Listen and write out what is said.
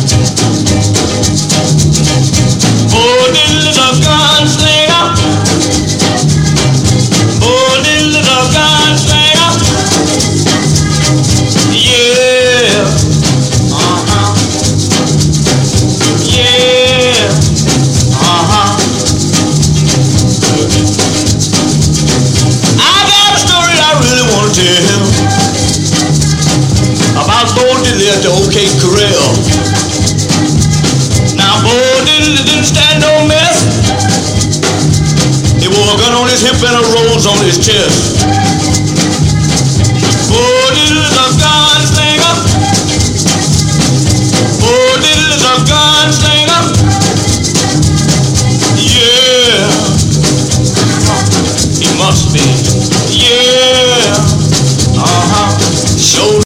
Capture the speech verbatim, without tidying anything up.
Oh, this little gunslinger. Oh, this little gunslinger. Yeah. Uh-huh. Yeah. Uh-huh. I got a story I really want to tell about Bo Diddley at the old Cape Corral. Now Bo Diddley didn't stand no mess. He wore a gun on his hip and a rose on his chest. Bo Diddley the guy.